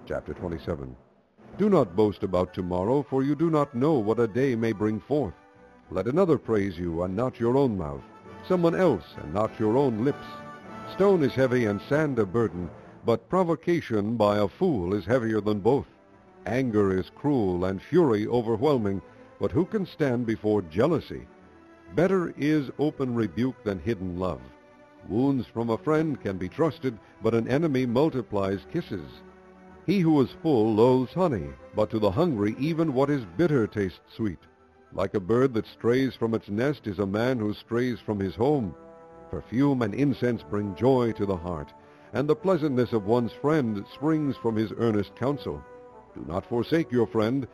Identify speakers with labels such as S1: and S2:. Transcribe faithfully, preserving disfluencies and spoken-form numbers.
S1: Chapter twenty-seven. Do not boast about tomorrow, for you do not know what a day may bring forth. Let another praise you, and not your own mouth, someone else, and not your own lips. Stone is heavy and sand a burden, but provocation by a fool is heavier than both. Anger is cruel and fury overwhelming, but who can stand before jealousy? Better is open rebuke than hidden love. Wounds from a friend can be trusted, but an enemy multiplies kisses. He who is full loathes honey, but to the hungry even what is bitter tastes sweet. Like a bird that strays from its nest is a man who strays from his home. Perfume and incense bring joy to the heart, and the pleasantness of one's friend springs from his earnest counsel. Do not forsake your friend,